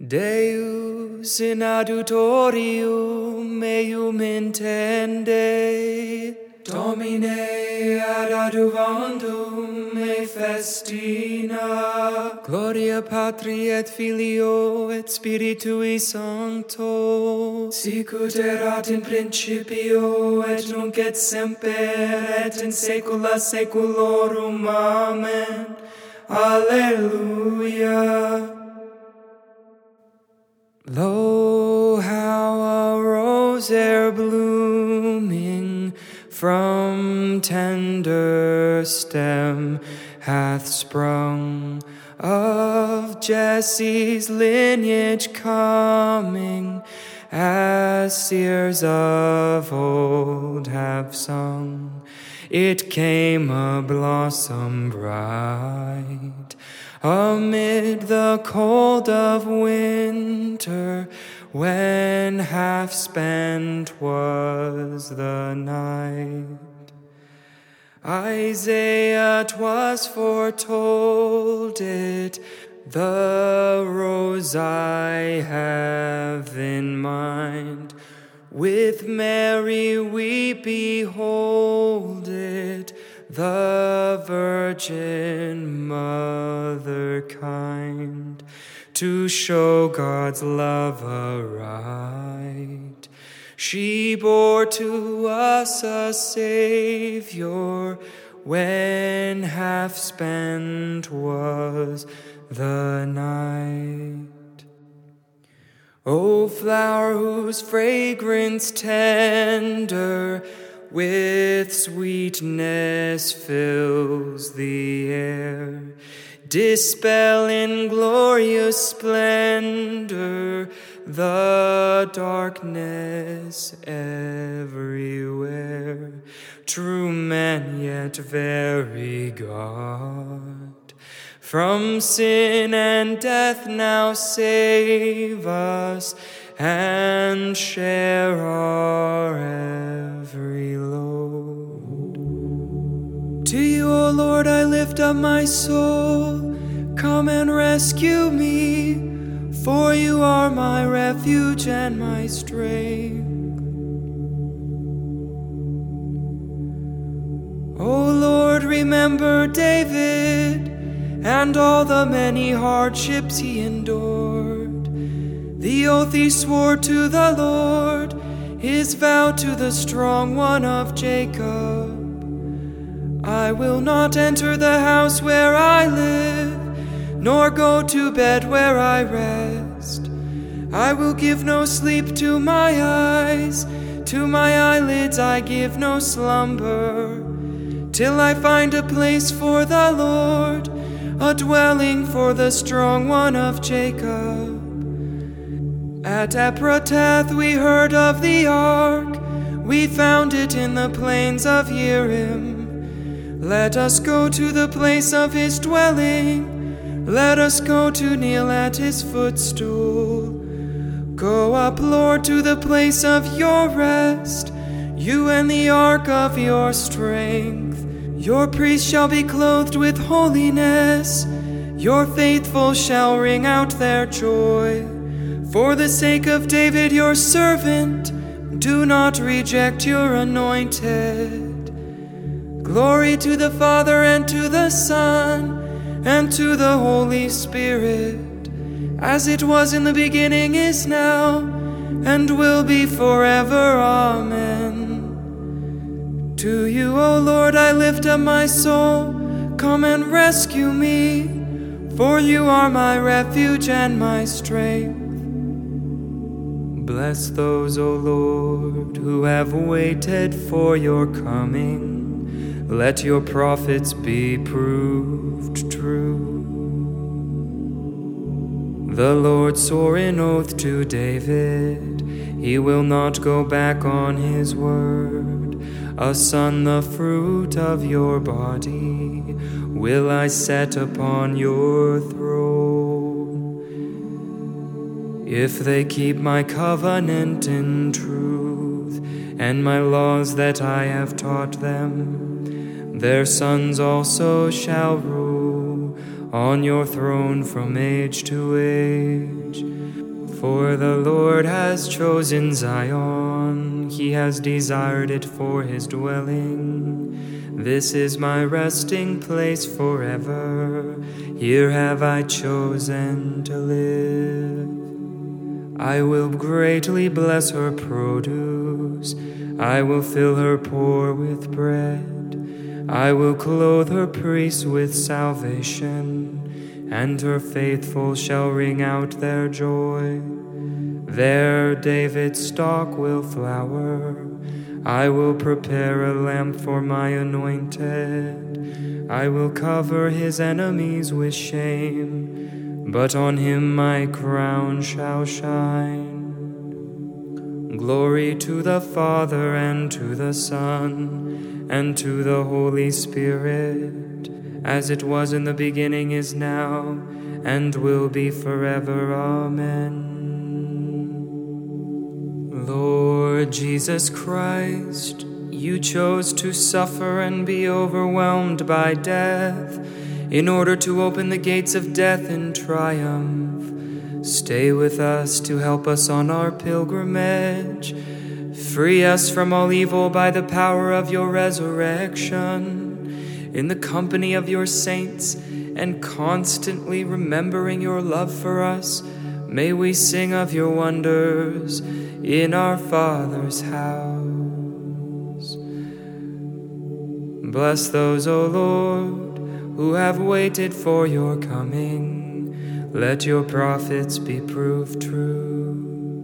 Deus in adjutorium meum intende, Domine ad adjuvandum me festina. Gloria Patri et Filio et Spiritui Sancto, sicut erat in principio et nunc et semper et in saecula saeculorum. Amen. Alleluia. Lo, how a rose ere blooming from tender stem hath sprung, of Jesse's lineage coming, as seers of old have sung. It came a blossom bright amid the cold of winter, when half spent was the night. Isaiah 'twas foretold it, the rose I have in mind. With Mary we behold it, the Virgin Mother kind, to show God's love aright. She bore to us a Savior, when half spent was the night. O flower whose fragrance tender with sweetness fills the air, dispel in glorious splendor the darkness everywhere. True man, yet very God, from sin and death now save us, and share our every load. To you, O Lord, I lift up my soul. Come and rescue me, for you are my refuge and my strength. O Lord, remember David and all the many hardships he endured, the oath he swore to the Lord, his vow to the strong one of Jacob. I will not enter the house where I live, nor go to bed where I rest. I will give no sleep to my eyes, to my eyelids I give no slumber, till I find a place for the Lord, a dwelling for the strong one of Jacob. At Ephratah we heard of the ark, we found it in the plains of Yerim. Let us go to the place of his dwelling, let us go to kneel at his footstool. Go up, Lord, to the place of your rest, you and the ark of your strength. Your priests shall be clothed with holiness, your faithful shall ring out their joy. For the sake of David your servant, do not reject your anointed. Glory to the Father and to the Son and to the Holy Spirit, as it was in the beginning, is now, and will be forever. Amen. To you, O Lord, I lift up my soul. Come and rescue me, for you are my refuge and my strength. Bless those, O Lord, who have waited for your coming. Let your prophets be proved true. The Lord swore an oath to David, he will not go back on his word. A son, the fruit of your body, will I set upon your throne. If they keep my covenant in truth, and my laws that I have taught them, their sons also shall rule on your throne from age to age. For the Lord has chosen Zion, he has desired it for his dwelling. This is my resting place forever, here have I chosen to live. I will greatly bless her produce, I will fill her poor with bread. I will clothe her priests with salvation, and her faithful shall ring out their joy. There David's stock will flower. I will prepare a lamp for my anointed. I will cover his enemies with shame, but on him my crown shall shine. Glory to the Father, and to the Son, and to the Holy Spirit, as it was in the beginning, is now, and will be forever. Amen. Lord Jesus Christ, you chose to suffer and be overwhelmed by death in order to open the gates of death in triumph. Stay with us to help us on our pilgrimage. Free us from all evil by the power of your resurrection. In the company of your saints, and constantly remembering your love for us, may we sing of your wonders in our Father's house. Bless those, O Lord, who have waited for your coming. Let your prophets be proved true.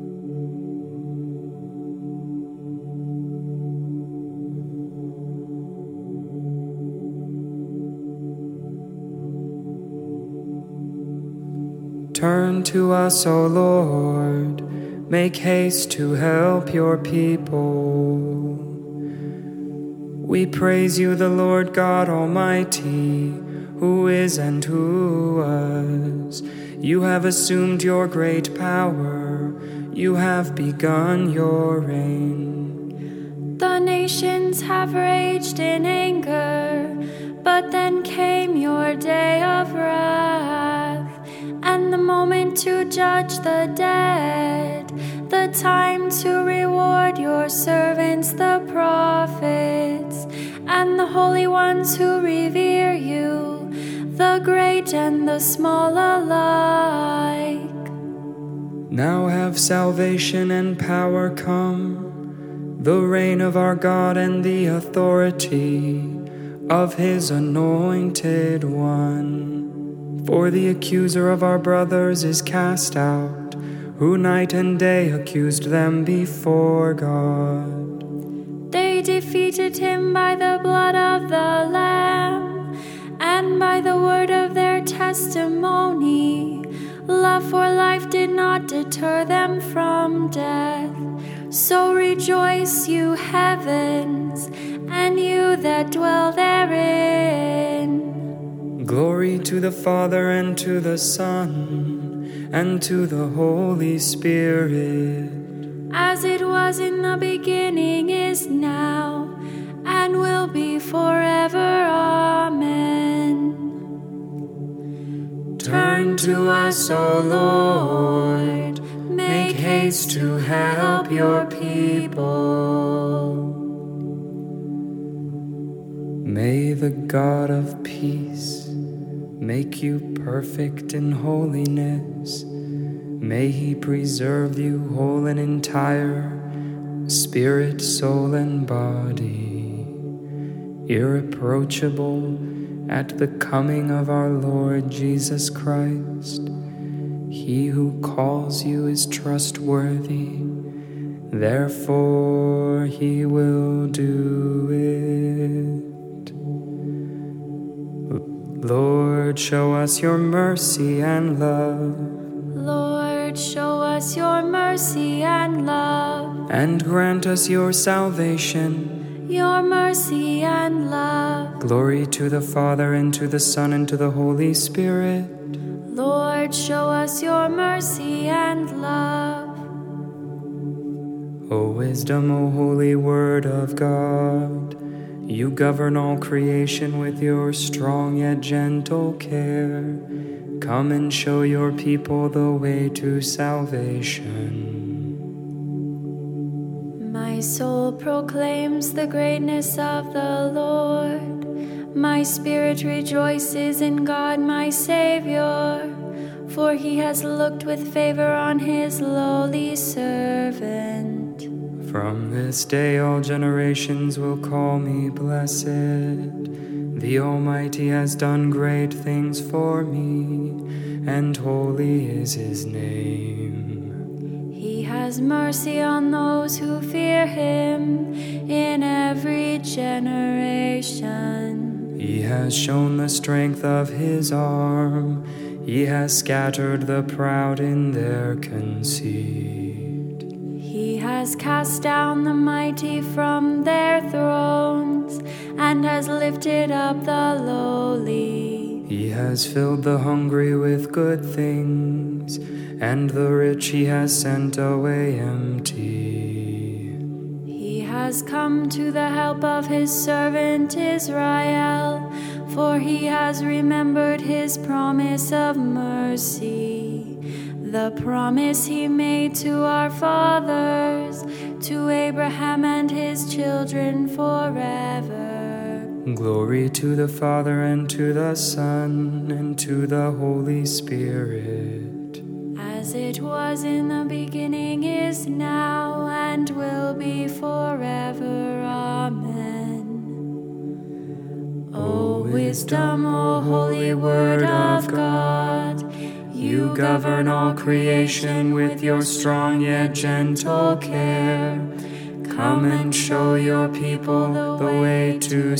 Turn to us, O Lord, make haste to help your people. We praise you, the Lord God Almighty, who is and who was. You have assumed your great power, you have begun your reign. The nations have raged in anger, but then came your day of wrath, and the moment to judge the dead, the time to reward your servants, the prophets, and the holy ones who revere you, the great and the small alike. Now have salvation and power come, the reign of our God and the authority of his anointed one. For the accuser of our brothers is cast out, who night and day accused them before God. They defeated him by the blood of the Lamb, and by the word of their testimony. Love for life did not deter them from death. So rejoice, you heavens, and you that dwell therein. Glory to the Father, and to the Son, and to the Holy Spirit. As it was in the beginning, is now, and will be forever. Amen. Turn to us, O Lord, make haste to help your people. May the God of peace make you perfect in holiness. May he preserve you whole and entire, spirit, soul, and body, irreproachable at the coming of our Lord Jesus Christ. He who calls you is trustworthy, therefore he will do it. Lord, show us your mercy and love. Lord, show us your mercy and love, and grant us your salvation. Your mercy and love. Glory to the Father, and to the Son, and to the Holy Spirit. Lord, show us your mercy and love. O wisdom, O holy word of God, you govern all creation with your strong yet gentle care. Come and show your people the way to salvation. My soul proclaims the greatness of the Lord. My spirit rejoices in God my Savior, for he has looked with favor on his lowly servant. From this day all generations will call me blessed. The Almighty has done great things for me, and holy is his name. He has mercy on those who fear him in every generation. He has shown the strength of his arm. He has scattered the proud in their conceit. He has cast down the mighty from their thrones and has lifted up the lowly. He has filled the hungry with good things, and the rich he has sent away empty. He has come to the help of his servant Israel, for he has remembered his promise of mercy, the promise he made to our fathers, to Abraham and his children forever. Glory to the Father, and to the Son, and to the Holy Spirit. As it was in the beginning, is now, and will be forever. Amen. O wisdom, O holy word of God, you govern all creation with your strong yet gentle care. Come and show your people the way to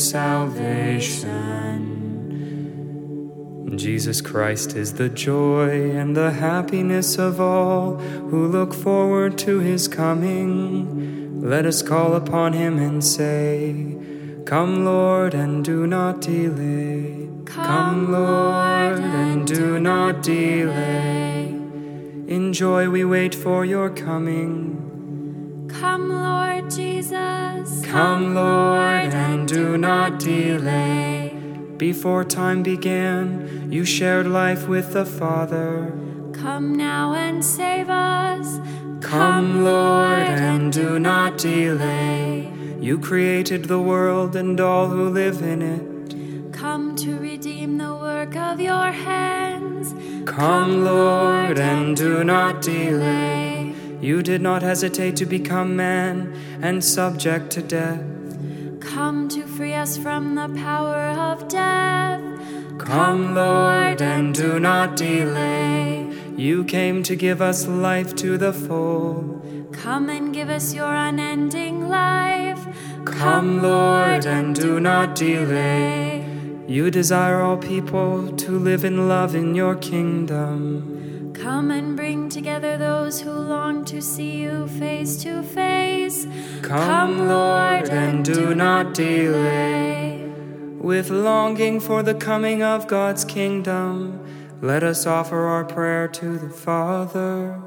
salvation. Jesus Christ is the joy and the happiness of all who look forward to his coming. Let us call upon him and say, Come, Lord, and do not delay. Come, Lord, and do not delay. In joy we wait for your coming. Come, Lord Jesus. Come, Lord, and do not delay. Before time began, you shared life with the Father. Come now and save us. Come, Lord, and do not delay. You created the world and all who live in it. Come to redeem the work of your hands. Come, Lord, and do not delay. You did not hesitate to become man and subject to death. Come to free us from the power of death. Come, Lord, and do not delay. You came to give us life to the full. Come and give us your unending life. Come, Lord, and do not delay. You desire all people to live in love in your kingdom. Come and bring together those who long to see you face to face. Come, Lord, and do not delay. With longing for the coming of God's kingdom, let us offer our prayer to the Father.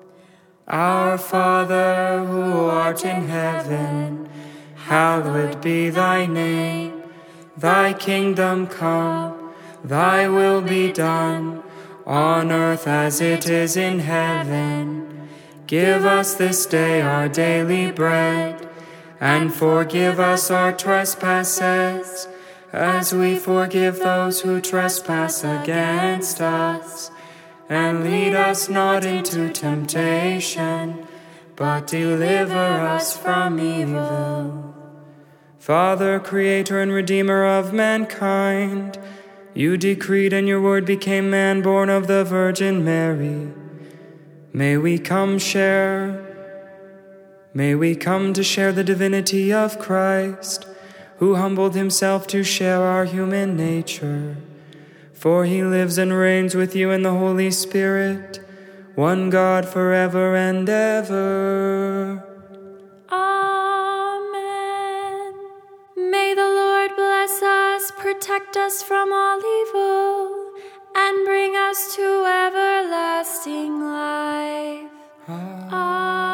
Our Father, who art in heaven, hallowed be thy name. Thy kingdom come, thy will be done, on earth as it is in heaven. Give us this day our daily bread, and forgive us our trespasses, as we forgive those who trespass against us. And lead us not into temptation, but deliver us from evil. Father, Creator and Redeemer of mankind, you decreed and your word became man, born of the Virgin Mary. May we come to share the divinity of Christ, who humbled himself to share our human nature. For he lives and reigns with you in the Holy Spirit, one God forever and ever. Amen. May the Lord bless us, protect us from all evil, and bring us to everlasting life. Amen.